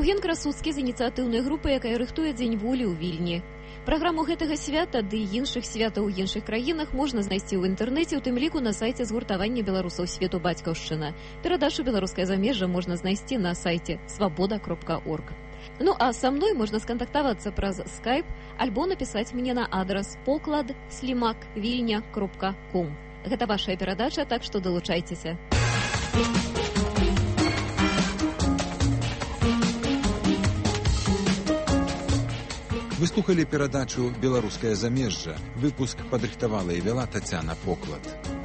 Еўген Красуцкі з ініцыятыўнай групы, якая рыхтуе Дзень волі ў Вільні. Праграму гэтага свята ды іншых святаў у іншых краінах можна знайсці ў інтэрнэце, у тым ліку на сайце згуртавання беларусаў свету бацькаўшчына. Перадачу «Беларускае замежжа» можна знайсці на сайце свабода.орг. Ну а са мной можна скантактавацца праз Skype альбо напісаць мне на адрас poklad@vilnya.com. Гэта вашая перадача, так што далучайцеся. Вы слухали перадачу «Беларускае замежжа». Выпуск падрыхтавала і вяла Тацяна Поклад.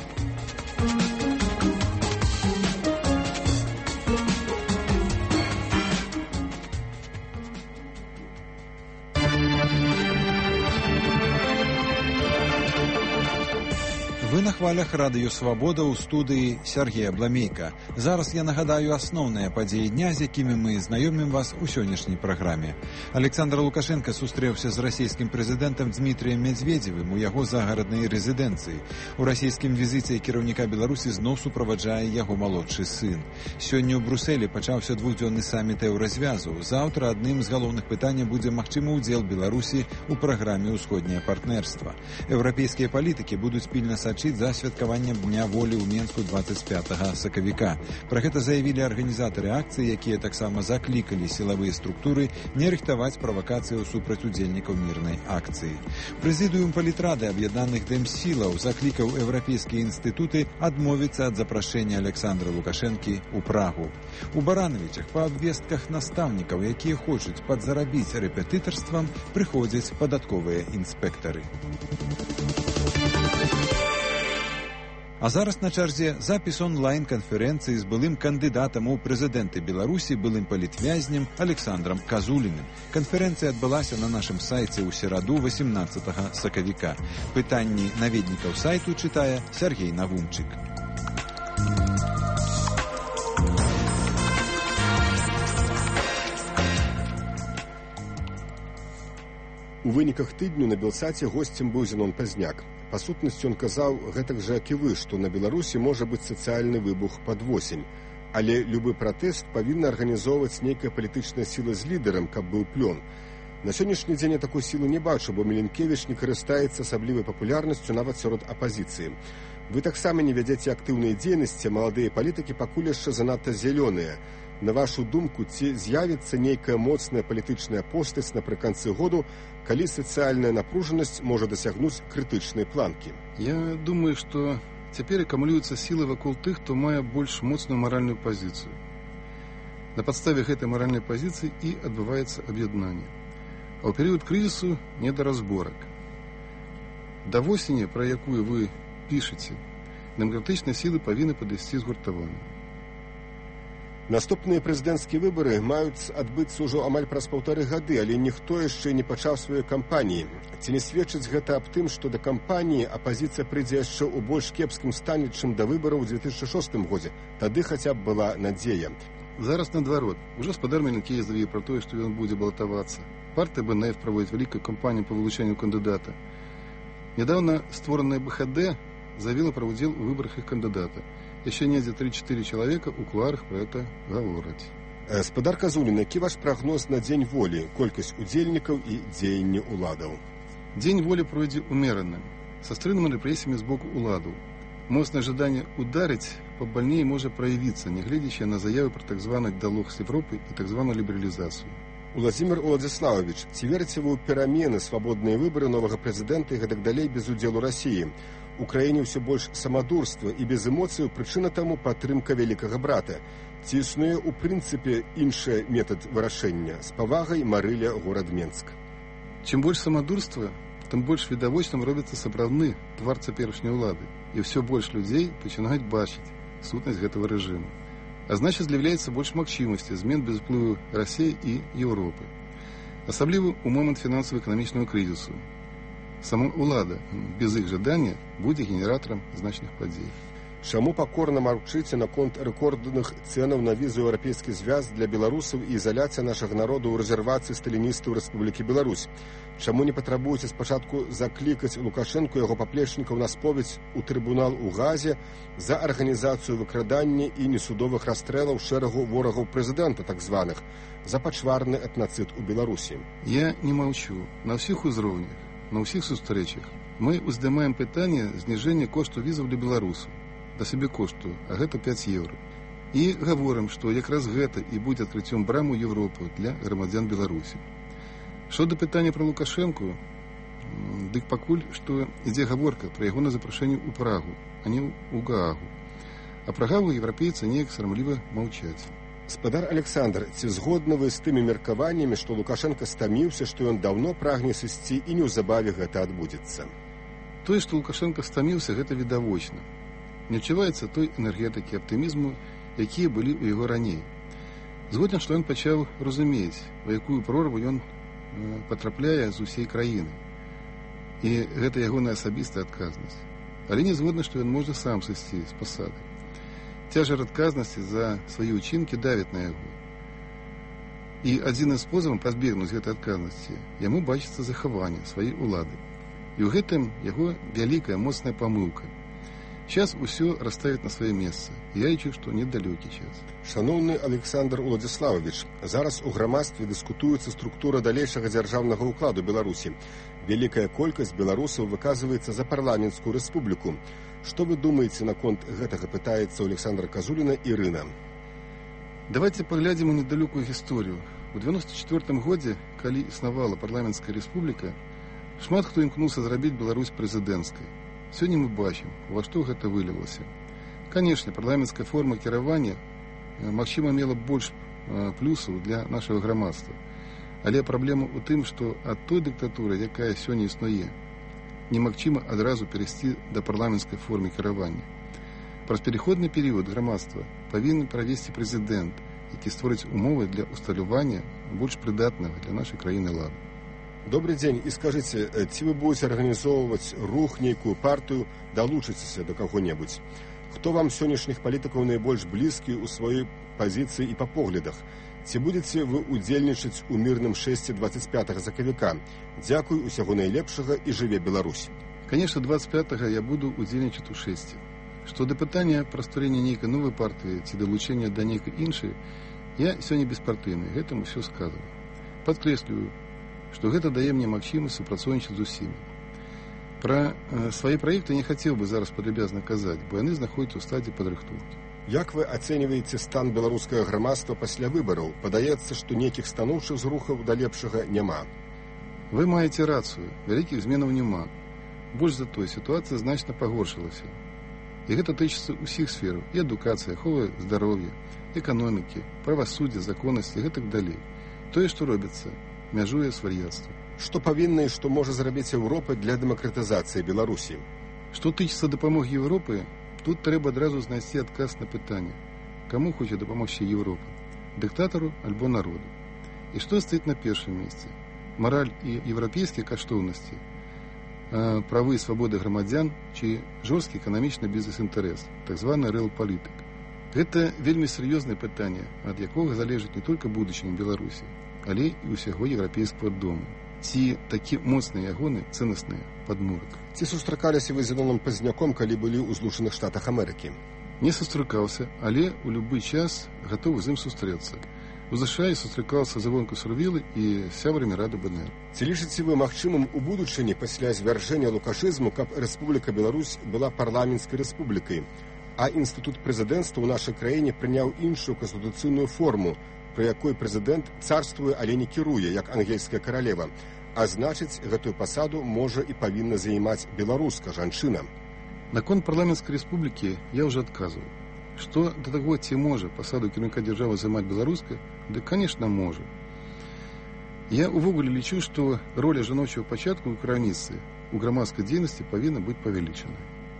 Вы на хвалях радыё «Свабода» ў студыі Сергея Бламейка. Зараз я нагадаю асноўныя падзеі дня, з якімі мы знаёмім вас у сённяшняй праграме. Александр Лукашенко сустрэўся з расійскім прэзідэнтам Дмітрыем Медведзевым у яго загараднай рэзідэнцыі. У расійскім візіце кіраўніка Беларусі зноў суправаджае яго малодшы сын. Сёння ў Брусэлі пачаўся двухдзённы саміт еўразвязу. Заўтра адным з галоўных пытанняў будзе магчымы ўдзел Беларусі ў праграме «Усходняе партнерства». Еўрапейскія палітыкі будуць пільна сачыць за святкаваннем Дня волі ў Менску 25 сакавіка. Пра гэта заявілі арганізатары акцыі, якія таксама заклікалі сілавыя структуры не рыхтаваць правакацыяў супраць удзельнікаў мірнай акцыі. Прэзідыум палітрады аб'яднаных дэмсілаў заклікаў еўрапейскія інстытуты адмовіцца ад запрашэння Александра Лукашэнкі ў Прагу. У Баранавічах па абвестках настаўнікаў, якія хочуць падзарабіць рэпетытарствам, прыходзяць падатковыя інспектары. А зараз на чарзе запіс онлайн-канферэнцыі з былым кандыдатам у прэзідэнты Беларусі, былым палітвязнем Александрам Казуліным. Канферэнцыя адбылася на нашым сайце ў сераду 18 сакавіка. Пытанні наведнікаў сайту чытае Сергей Навумчык. У выніках тыдню на Белсаце госцем быў Зенон Пазняк. Па сутнасці ён казаў гэтак жа, як і вы, што на Беларусі можа быць сацыяльны выбух пад восень. Але любы пратэст павінна арганізоўваць нейкая палітычная сіла з лідарам, каб быў плён. На сённяшні дзень я такой сілы не бачу, бо Міленкевіч не карыстаецца асаблівай папулярнасцю нават сярод апазіцыі. Вы таксама не вядзеце актыўнай дзейнасці, маладыя палітыкі пакуль яшчэ занадта зялёныя. На вашу думку, ці з'явіцца нейкая моцная палітычная постаць напрыканцы году, калі сацыяльная напружанасць можа дасягнуць крытычнай планкі? Я думаю, што цяпер акумулююцца сілы вакол тых, хто мае больш моцную маральную пазіцыю. На падставе гэтай маральнай пазіцыі і адбываецца аб'яднанне. А ў перыяд крызісу не да разборак. Да восені, пра якую вы пішаце, дэмакратычныя сілы павінны падысці згуртавана. Наступныя прэзідэнцкія выбары маюць адбыцца ўжо амаль праз 1,5 гады, але ніхто яшчэ не пачаў сваёй кампаніі. Ці не сведчыць гэта аб тым, што да кампаніі апазіцыя прыйдзе яшчэ ў больш кепскім стане, чым да выбараў у 2006 годзе? Тады хаця б была надзея. Зараз наадварот. Ужо спадар Міленкевіч заявіў пра тое, што ён будзе балатавацца. Партыя БНФ праводзіць вялікую кампанію па вылучэнню кандыдата. Нядаўна створаная БХД заявіла пра ўдзел у выбарах іх кандыдата. Яшчэ недзе 3-4 чалавека ў кулуарах пра гэта гавораць. Спадар Казулін, які ваш прагноз на Дзень волі, колькасць удзельнікаў і дзеянне ўладаў? Дзень волі пройдзе умерана, са стрыманымі рэпрэсіямі з боку ўладаў. Моцнае жаданне ударыць пабальней можа праявіцца, нягледзячы на заявы пра так званы дыалог з Европай і так званую лібералізацыю. Уладзімір Уладзіславович, ці верыце вы ў перамены, свабодныя выбары новага прэзідэнта і гэтак далей без удзелу Расіі? У краіне ўсё больш самадурства і без эмоцыяў, прычына таму падтрымка вялікага брата. Ці існуе ў прынцыпе іншы метад вырашэння? З павагай, Марыля, горад Менск. Чым больш самадурства, тым больш відавочным робіцца сапраўдны твар цяперашняй улады, і ўсё больш людзей пачынаюць бачыць сутнасць гэтага рэжыму. А значыць, з'яўляецца больш магчымасці змен без уплыву Расіі і Еўропы. Асабліва ў момант фінансава-эканамічнага крызісу. Сама ўлада без іх жадання будзе генератарам значных падзей. Чаму пакорна маўчыце наконт рэкордных цэнаў на візу еўрапейскі звяз для беларусаў і ізаляцыя нашага народу ў рэзервацыі сталіністаў Рэспублікі Беларусь? Чаму не патрабуеце спачатку заклікаць Лукашэнку яго паплечнікаў на споведь у трыбунал у Газе за арганізацыю выкрадання і несудовых расстрэлаў шэрагу ворагаў прэзідэнта, так званых, за пачварны этнацид у Беларусі? Я не молчу. На всіх узроўнях, на ўсіх сустрэчах мы уздымаем пытанне зніжэння кошту візаў для беларусаў да сабекошту, а гэта 5 еўра. І гаворым, што якраз гэта і будзе адкрыццём браму Европы для грамадзян Беларусі. Што да пытання пра Лукашэнку, дык пакуль што ідзе гаворка пра яго на запрашэнне ў Прагу, а не ў Гаагу. А пра Гаагу еўрапейцы неяк сарамліва маўчаць. Спадар Александр, ці згодны вы з тымі меркаваннямі, што Лукашенко стаміўся, што ён даўно прагне сысці і неўзабаве гэта адбудзецца? Тое, што Лукашенко стаміўся, гэта відавочна. Не адчуваецца той энергетыкі аптымізму, якія былі ў яго раней. Згоден, што ён пачаў разумець, у якую прорву ён патрапляе з усей краіны. І гэта ягоная асабістая адказнасць. Але не згодны, што ён можа сам сысці з пасады. Цяжар адказнасці за свае ўчынкі давіць на яго. І адзіным спосабам пазбегнуць гэтай адказнасці яму бачыцца захаванне сваёй улады. І ў гэтым яго вялікая моцная памылка. Час усё расставіць на сваё месца. Я лічу, што недалёкі час. Шаноўны Александр Уладзіславович, зараз у грамадстве дыскутуецца структура далейшага дзяржаўнага ўкладу Беларусі. Вялікая колькасць беларусаў выказваецца за парламенцкую рэспубліку. Што вы думаеце наконт гэтага, пытаецца Александра Казуліна Ірына. Давайте паглядзім у недалёкую гісторыю. У 94 годзе, калі існавала парламенцкая рэспубліка, шмат хто імкнуўся зрабіць Беларусь прэзідэнцкай. Сёння мы бачым, ва што гэта вылілася. Канешне, парламенцкая форма кіравання, магчыма, мела больш плюсаў для нашага грамадства. Але праблема ў тым, што ад той дыктатуры, якая сёння існуе, немагчыма адразу перайсці да парламенцкай формы кіравання. Праз пераходны перыяд грамадства павінен правесці прэзідэнт, які створыць умовы для усталявання больш прыдатнага для нашай краіны ладу. Добрый дзень, і скажыце, ці вы будзеце арганізоўваць рух, нейкую партыю, далучыцеся да каго-небудзь? Хто вам сённяшніх палітыкаў найбольш блізкі ў сваёй пазіцыі і па поглядах? Ці будзеце вы удзельнічаць у мірным шэсце 25 сакавіка? Дзякуй, усяго найлепшага і жыве Беларусь. Конечно, 25-го я буду удзельнічаць у шэсце. Што да пытання пра стварэнне нейкай новай партыі ці далучэння да нейкай іншай, я сёння беспартыйны, гэтым усё сказано. Падкрэслюю, што гэта дае мне магчымасць супрацоўнічаць з усімі. Пра свае праекты не хацеў бы зараз падрабязна казаць, бо яны знаходзяцца ў стадыі падрыхтоўкі. Як вы ацэньваеце стан беларускага грамадства пасля выбараў? Падаецца, што нейкіх станоўчых зрухаў да лепшага няма. Вы маеце рацыю, вялікіх зменаў няма. Больш за тое, сітуацыя значна пагоршылася. І гэта тычыцца ўсіх сфераў, і адукацыя, аховы здароўя, эканомікі, правасуддзя, законнасці і гэтак далей. Тое, што робіцца, мяжуе свар'яцтва. Што павінна і што можа зрабіць Еўропа для дэмакратызацыі Беларусі? Што тычыцца дапамогі Еўропы, тут трэба адразу знайсці адказ на пытанне, каму хоча дапамогчы Еўропа, дыктатару альбо народу. І што стаіць на першым месцы? Мараль і еўрапейскія каштоўнасці, правы і свабоды грамадзян ці жорсткі эканамічны бізнес-інтарэс, так званы рэал-палітык. Гэта вельмі сур'ёзнае пытанне, ад якога залежыць не толькі будучыня Беларусі, але і ўсяго еўрапейскага дому. Ці такі моцныя ягоны цэннасныя падмурак. Ці сустракаліся вы з Зеноном Пазняком, калі былі ў Злучаных Штатах Амерыкі? Не сустракаўся, але ў любы час гатовы з ім сустрэцца. У ЗША сустракаўся з Івонкай Сурвілай і сябрамі Рады БНР. Ці лічыце вы магчымым у будучыні пасля звяржэння лукашызму, каб Рэспубліка Беларусь была парламенцкай рэспублікай, а інстытут прэзідэнцтва ў нашай краіне прыняў іншую канстытуцыйную форму, пры якой прэзідэнт царствуе, але не кіруе, як ангельская каралева, а значыць, гэтую пасаду можа і павінна займаць беларуска жанчына. Наконт парламенцкай рэспублікі я ўжо адказваў. Што да таго, ці можа пасаду кіраўніка дзяржавы займаць беларуска, дык, конечно, можа. Я увогуле лічу, што роля жаночага пачатку ў кіраўніцтве у грамадскай дзейнасці павінна быць павялічана.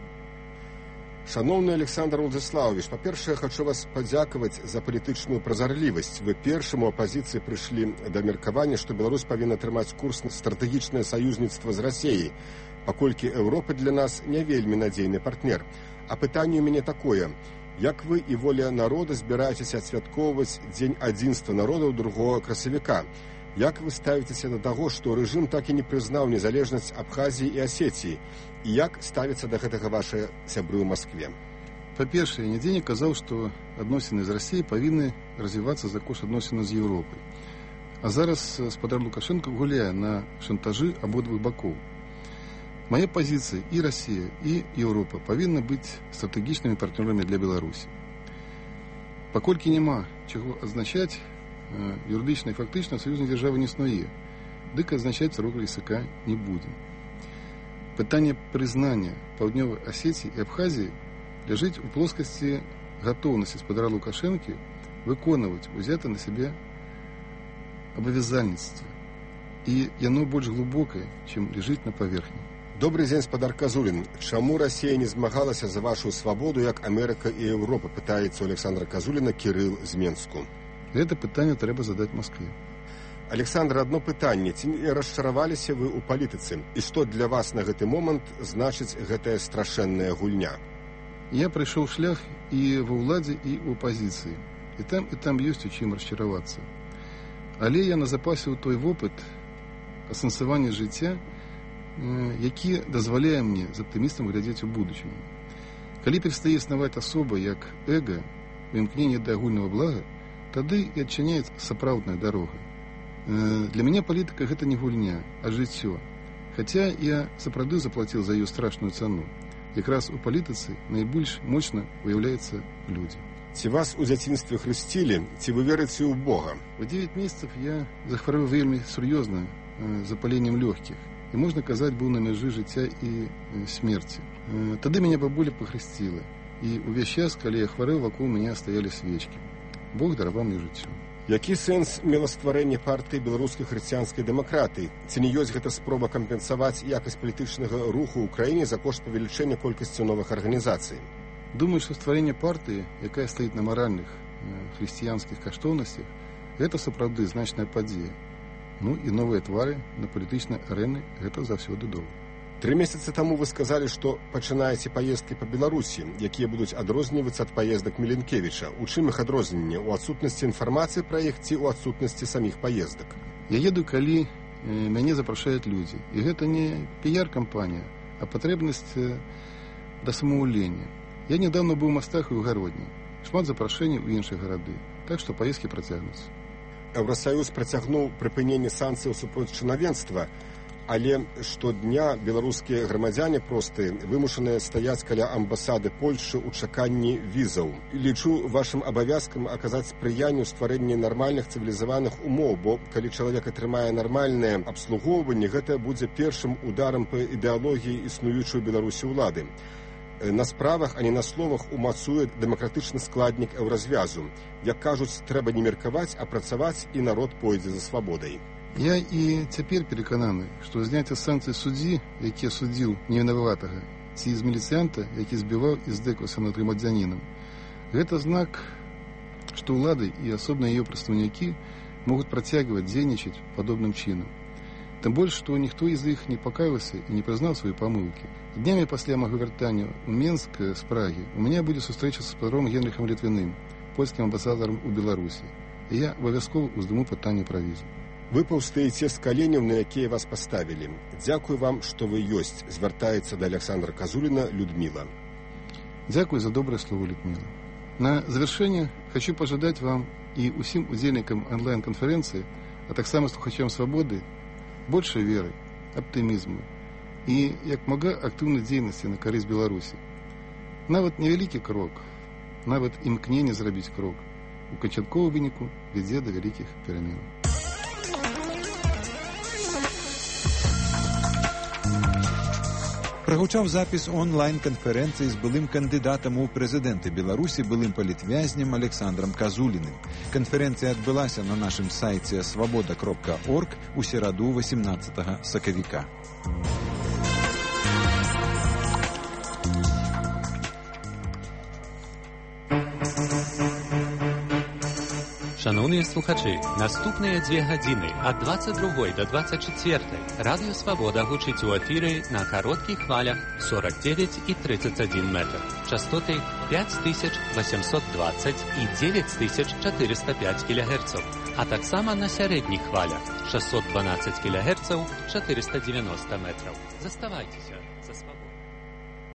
Шаноўны Александр Уладзіславович, па-першае, хачу вас падзякаваць за палітычную празарлівасць. Вы першым у апазіцыі прыйшлі да меркавання, што Беларусь павінна трымаць курс на стратэгічнае саюзніцтва з Расіяй, паколькі Еўропа для нас не вельмі надзейны партнер. А пытанне ў мяне такое: як вы і воля народа збіраецеся адсвяткоўваць дзень адзінства народаў 2 красавіка? Як вы ставіцеся да таго, што рэжым так і не прызнаў незалежнасць Абхазіі і Асетіі? І як ставіцца да гэтага вашыя сябры ў Маскве? Па-першае, я нідзе не казаў, што адносіны з Расіяй павінны развівацца за кошт адносінаў з Еўропай. А зараз спадар Лукашенко гуляе на шантажы абодвух бакоў. Моя пазіцыя і Расія, і Еўропа павінны быць стратэгічнымі партнёрамі для Беларусі. Паколькі няма чаго адзначаць, юрыдычна і фактычна саюзнай дзяржавы не існуе, дык адзначаць срок языка не будзем. Пытанне прызнання Паўднёвай Асетіі і Абхазіі ляжыць у плоскасці гатоўнасці спадара Лукашэнкі выконваць узята на сябе абавязальніцтва. І яно больш глыбокае, чым ляжыць на паверхні. Добрый дзень, спадар Казулін. Чаму Расія не змагалася за вашу свабоду, як Амерыка і Еўропа, пытаецца у Александра Казуліна Кірыл з Менску. Гэта пытанне трэба задаць Маскве. Александр, одно пытанне. Ці не расчараваліся вы ў палітыцы? І што для вас на гэты момант значыць гэтая страшэнная гульня? Я прайшоў шлях і ва ўладзе, і ў апазіцыі. І там ёсць у чым расчаравацца. Але я назапасіў той вопыт асэнсавання жыцця, які дазваляе мне з аптымістам глядзець у будучыню. Калі перастае існаваць асоба як эго, імкненне да агульнага блага, тады і адчыняецца сапраўдная дарога. Для мяне палітыка гэта не гульня, а жыццё. Хаця я сапраўды заплаціў за яе страшную цану. Якраз у палітыцы найбольш мощна выяўляюцца людзі. Ці вас у дзяцінстве хрысцілі, ці вы верыце ў Бога? У 9 месяцаў я захварэў вельмі сур'ёзна запаленнем лёгкіх. І, можна казаць, быў на мяжы жыцця і смерці. Тады мяне бабуля пахрысціла. І ўвесь час, калі я хварэў, вакол мяне стаялі свечкі. Бог дараваў мне жыццё. Які сэнс мела стварэнне партыі беларускай хрысціянскай дэмакратыі? Ці не ёсць гэта спроба кампенсаваць якасць палітычнага руху ў краіне за кошт павелічэння колькасці новых арганізацый? Думаю, што стварэнне партыі, якая стаіць на маральных хрысціянскіх каштоўнасцях, гэта сапраўды значная падзея. Ну і новыя твары на палітычнай арэне гэта заўсёды добра. 3 месяцы таму вы сказалі, што пачынаеце паездкі па Беларусі, якія будуць адрознівацца ад паездак Міленкевіча. У чым іх адрозненне? У адсутнасці інфармацыі пра іх ці ў адсутнасці саміх паездак? Я еду, калі мяне запрашаюць людзі. І гэта не піяр-кампанія, а патрэбнасць да самаўлення. Я нядаўна быў у Мастах і ў Гародні. Шмат запрашэнняў у іншыя гарады. Так што паездкі працягнуцца. Еўрасаюз працягнуў прыпыненне санкцыяў супроць чынавенства, але штодня беларускія грамадзяне простыя вымушаныя стаяць каля амбасады Польшчы ў чаканні візаў. Лічу вашым абавязкам аказаць спрыянне ў стварэнні нармальных цывілізаваных умоў, бо калі чалавек атрымае нармальнае абслугоўванне, гэта будзе першым ударам па ідэалогіі існуючай у Беларусі ўлады. На справах, а не на словах умацуе дэмакратычны складнік еўразвязу. Як кажуць, трэба не меркаваць, а працаваць, і народ пойдзе за свабодай. Я і цяпер перакананы, што зняцце санкцый суддзі, які судзіў невінаватага, ці з міліцыянта, які збіваў і здзекаваўся над грамадзянінам, гэта знак, што ўлады і асобна яе прадстаўнікі могуць працягваць дзейнічаць падобным чынам. Тым больш, што ніхто з іх не пакаяўся і не прызнаў свае памылкі. Днямі пасля майго вяртання ў Менск з Прагі у мяне будзе сустрэча з спадаром Генрыхам Літвіным, польскім амбасадарам у Беларусі. І я абавязкова ўздыму пытанне пра візу. Вы паўстаеце з каленяў, на якія вас паставілі. Дзякуй вам, што вы ёсць, звяртаецца да Александра Казуліна Людміла. Дзякуй за добрае слово, Людміла. На завершэнне хочу пажадаць вам і ўсім удзельнікам онлайн-канферэнцыі, а таксама слухачам свабоды, большай веры, аптымізму і, як мага, актыўнай дзейнасці на карысць Беларусі. Нават невялікі крок, нават імкненне зрабіць крок, у канчатковым выніку вядзе да вялікіх пераменаў. Прагучаў запіс онлайн-канферэнцыі з былым кандыдатам у прэзідэнты Беларусі, былым палітвязнем Александрам Казуліным. Канферэнцыя адбылася на нашым сайце свабода.орг у сераду 18 сакавіка. Шановні Шановні слухачі, наступні 2 години від 22 до 24 Радіо Свобода гучить у ефірі на коротких хвалях 49 і 31 метр. Частоти 5820 і 9405 кГц, а так само на середніх хвалях 612 кГц 490 метрів. Заставайтеся за свободу.